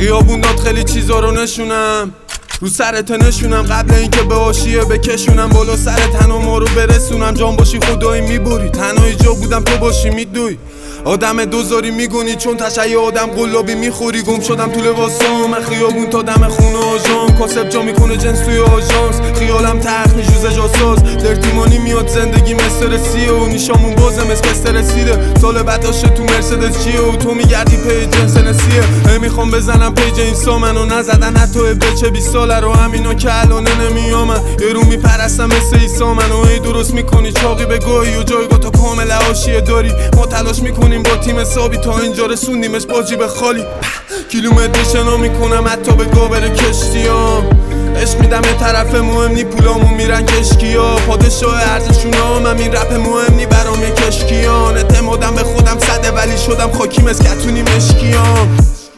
خیابون داد خیلی چیزا رو نشونم، رو سرت نشونم قبل اینکه به حاشیه بکشونم، بالا سر تن و ما رو برسونم. جان باشی خدایی میبری، تنهایی جا بودم تو باشی میدوی. آدم دوزاری میگونی چون تشیع آدم قلابی میخوری. گم شدم تو لباسام من خیابون تا دم خونه آژام، کاسب جا میکنه جنس توی آژانس، خیالم تخت میجوزه جاساز. درتیمانی میاد زندگی استرسیه و نیشامون بازم استرسیده. سال بعد داشته تو مرسدس چیه و تو میگردی پی جنس نسیه. میخوام بزنم پیج اینستا منو نزدن حتی بچه 20 ساله رو، همینا که الانه نمیامن. یه رو میپرستم مثل ایسا منو ای درست میکنی چاقی به گاهی و جایگاه تا کامل حاشیه داری. ما تلاش میکنیم با تیم حسابی تا اینجا رسوندیمش با جیب خالی. کیلومتر شنا میکنم حتی به گابر کشتیام. عشق میدم یه طرف مهم نی پولامون میرن کشکیا. پادشاه ارزشونام همین رپ مهم نی برام یه کشکیان. اعتمادم به خودم صده ولی شدم خاکی مثل کتونی مشکیام.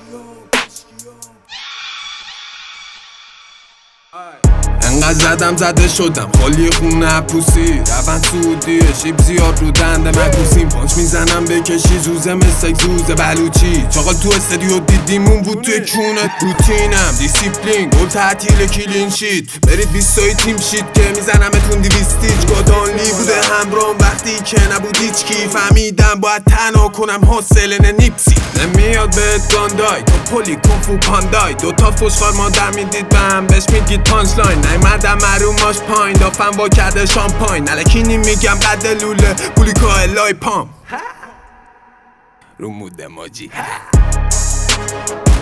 انقدر زدم زده شدم خالی خونه پوسی. روان سعودیه شیب زیاد رو دنده مکوسیم. پانچ میزنم بکشی زوزه مثل زوزه بلوچی. چاقال تو استدیو دیدیمون بود توی کونت. روتینم دیسیپلین گل تعطیل کلین شیت. برید 20 تایی تیم شیت که میزنمتون 200 تیچ. گادانلی بوده همرام وقتی که نبود هیچ کی. فهمیدم باید تنها کنم حاصل نیپسی. نمیاد بهت گاندای تو پلی کنفو پاندای. دوتا فوشخار مادر میدید به هم بهش میگید پانچ لاین. مردم مروماش پایین دافم با کرده شامپاین. الکی نمیگم قد لوله پولی که الای پام رو مود ماجی.